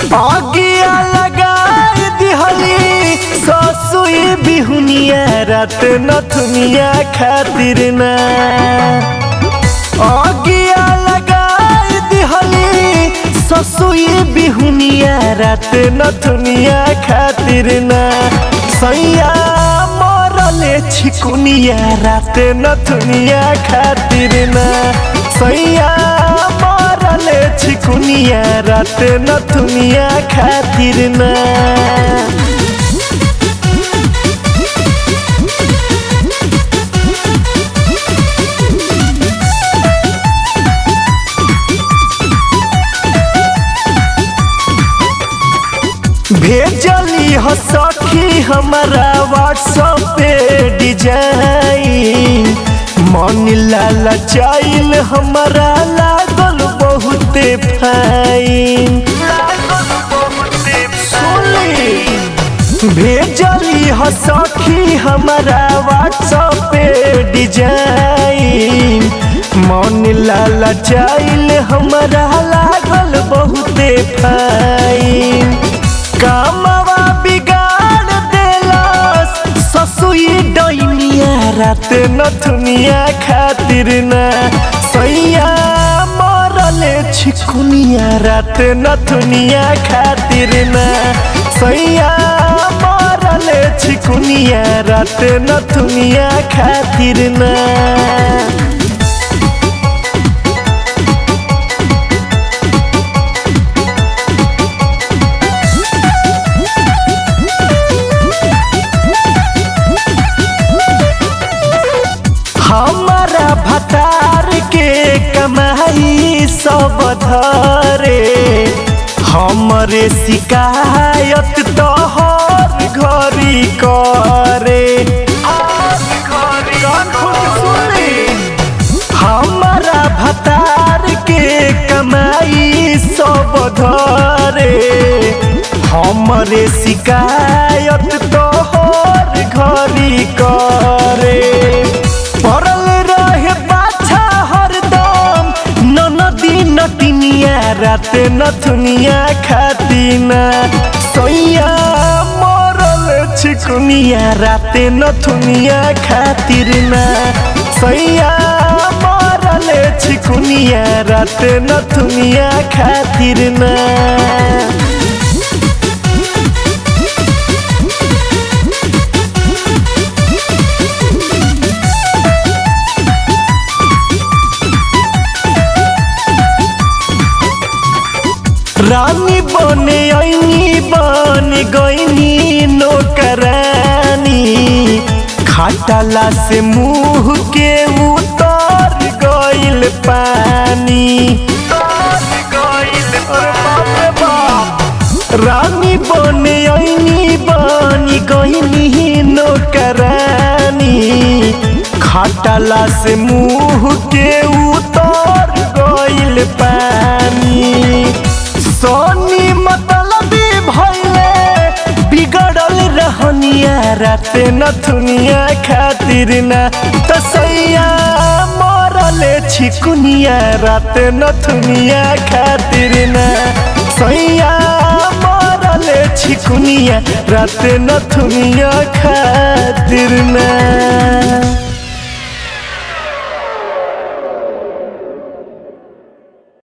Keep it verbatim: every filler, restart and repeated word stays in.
आगिया लगाई दिहली ससुई बिहुनिया रात नथुनिया खातिर ना आगिया लगाई दिहली ससुई बिहुनिया रात नथुनिया खातिर ना सैया मरले छिकुनिया रात नथुनिया खातिर ना सैया मरले छिकुनिया रात नथुनिया खातिर ना भेजली हो सखी हमारा व्हाट्सएप पे डिजाइन मन लाला चाइल हमारा लागल बहुते फाइन भेजली हो सखी हमारा व्हाट्सएप पे डिजाइन मन लाला चाइल हमारा लागल बहुते फाइन कामवा बिगाड़ देलस ससुई डैनिया रात नथुनिया खातिर ना सैया मरले छिकुनिया रात नथुनिया खातिर ना सैया मरले छिकुनिया रात नथुनिया खातिर ना हमारा भतार के कमाई सब धरे हमरे शिकायत तो हर घड़ी करे हमारा भतार के कमाई सब धरे हमरे शिकायत तो हर घड़ी करे पड़ल रहे बाछा हरदम ननदी नटिनिया रात नथुनिया खातिना सैया मरल छिकुनिया रात नथुनिया खातिर ना सैया मरल छिकुनिया रात नथुनिया खातिर ना रानी बने ऐनी बन गईनी नौकरानी खाटला से मुँह के उतर गईल पानी रानी बने ऐनी बन गईनी नौकरानी खाटला से मुँह के उतर गईल पानी सोनी मतलबी भइले बिगड़ल रहनिया रात नथुनिया खातिर ना त सैया मरले छिकुनिया रात नथुनिया खातिर ना सैया मरले छिकुनिया रात नथुनिया खातिर ना।